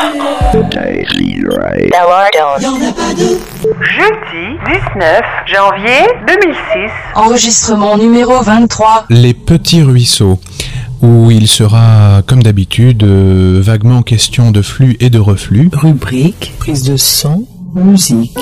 Jeudi 19 janvier 2006. Enregistrement numéro 23. Les petits ruisseaux, où il sera, comme d'habitude, vaguement question de flux et de reflux. Rubrique, prise de son, musique.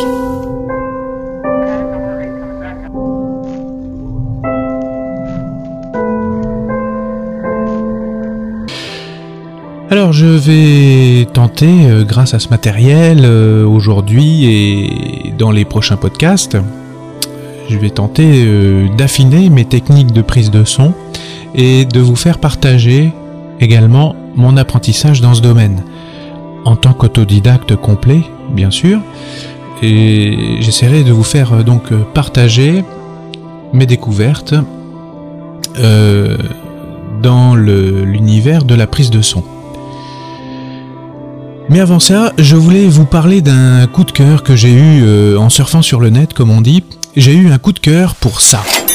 Alors je vais tenter, grâce à ce matériel, aujourd'hui et dans les prochains podcasts, je vais tenter d'affiner mes techniques de prise de son et de vous faire partager également mon apprentissage dans ce domaine, en tant qu'autodidacte complet, bien sûr, et j'essaierai de vous faire donc partager mes découvertes dans l'univers de la prise de son. Mais avant ça, je voulais vous parler d'un coup de cœur que j'ai eu en surfant sur le net, comme on dit. J'ai eu un coup de cœur pour ça.